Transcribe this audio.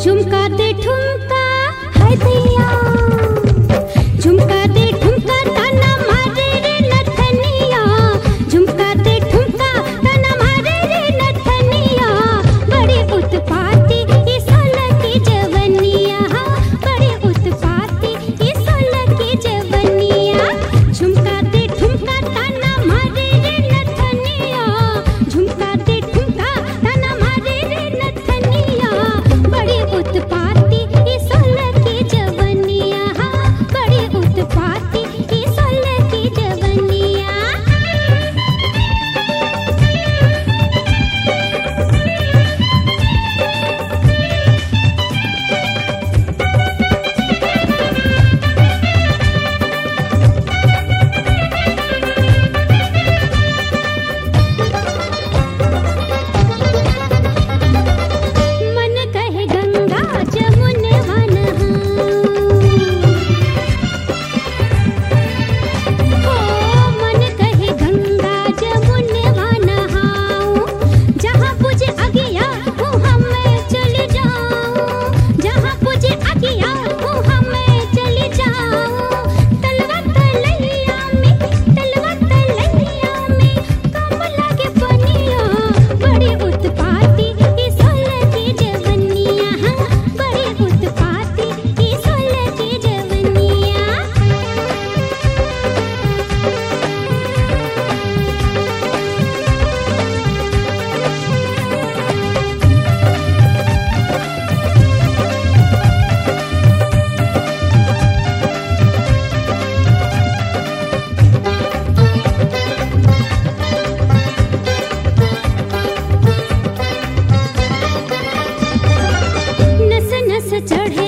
झुमका दे ठुमका है दैया, झुमका दे ठुमका ताना मारे रे नथनिया, झुमका दे ठुमका ताना मारे रे नथनिया। बड़े उत्पाती ये सोलह की जवनिया, बड़े उत्पाती ये सोलह की जवनिया। झुमका दे ठुमका ताना मारे रे नथनिया, झुमका दे ठुमका ताना मारे रे नथनिया। बड़े उत्पाती ये सोलह की जवनिया, बड़े उत्पाती ये सोलह की जवनिया। मन कहे गंगा जमुनवा नहाऊं, हो मन कहे गंगा जमुनवा नहाऊं। जहाँ पूजे अगिया वहाँ मैं चली जाऊं, जहाँ पूजे अगिया वहाँ मैं चली जाऊं। तलवा तलैया में, तलवा तलैया में कम लागे पनिया। बड़े उत्पाती ये सोलह की जवनिया, बड़े उत्पाती ये सोलह की जवनिया। नस नस चढ़े